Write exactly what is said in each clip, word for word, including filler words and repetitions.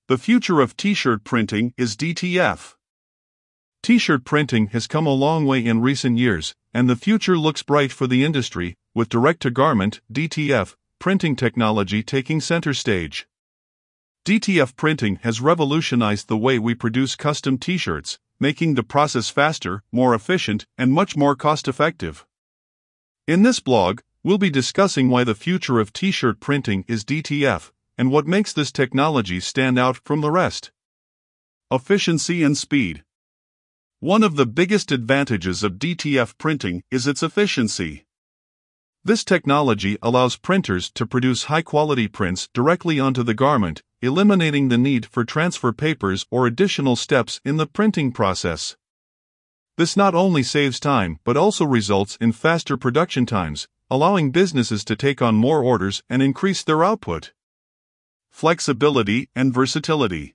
The future of t-shirt printing is D T F. T-shirt printing has come a long way in recent years, and the future looks bright for the industry, with direct-to-garment (D T F) printing technology taking center stage. D T F printing has revolutionized the way we produce custom t-shirts, making the process faster, more efficient, and much more cost-effective. In this blog, we'll be discussing why the future of t-shirt printing is D T F, and what makes this technology stand out from the rest. Efficiency and speed. One of the biggest advantages of D T F printing is its efficiency. This technology allows printers to produce high-quality prints directly onto the garment, eliminating the need for transfer papers or additional steps in the printing process. This not only saves time but also results in faster production times, allowing businesses to take on more orders and increase their output. Flexibility and versatility.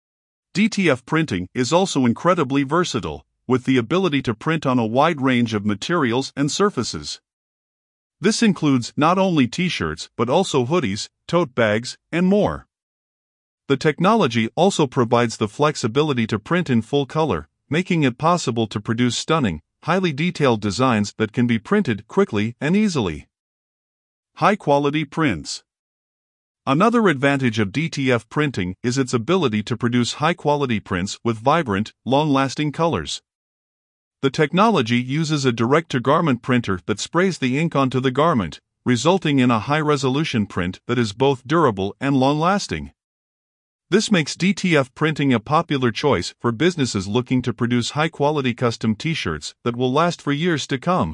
D T F printing is also incredibly versatile, with the ability to print on a wide range of materials and surfaces. This includes not only t-shirts but also hoodies, tote bags, and more. The technology also provides the flexibility to print in full color, making it possible to produce stunning, highly detailed designs that can be printed quickly and easily. High-quality prints. Another advantage of D T F printing is its ability to produce high-quality prints with vibrant, long-lasting colors. The technology uses a direct-to-garment printer that sprays the ink onto the garment, resulting in a high-resolution print that is both durable and long-lasting. This makes D T F printing a popular choice for businesses looking to produce high-quality custom t-shirts that will last for years to come.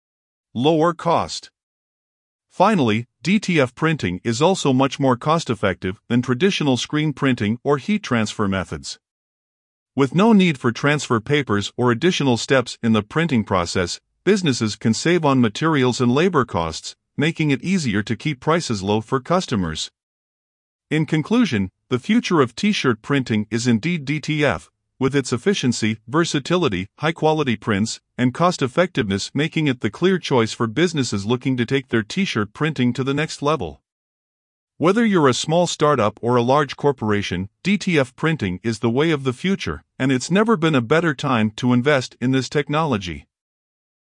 Lower cost. Finally, D T F printing is also much more cost-effective than traditional screen printing or heat transfer methods. With no need for transfer papers or additional steps in the printing process, businesses can save on materials and labor costs, making it easier to keep prices low for customers. In conclusion, the future of t-shirt printing is indeed D T F, with its efficiency, versatility, high-quality prints, and cost-effectiveness making it the clear choice for businesses looking to take their t-shirt printing to the next level. Whether you're a small startup or a large corporation, D T F printing is the way of the future, and it's never been a better time to invest in this technology.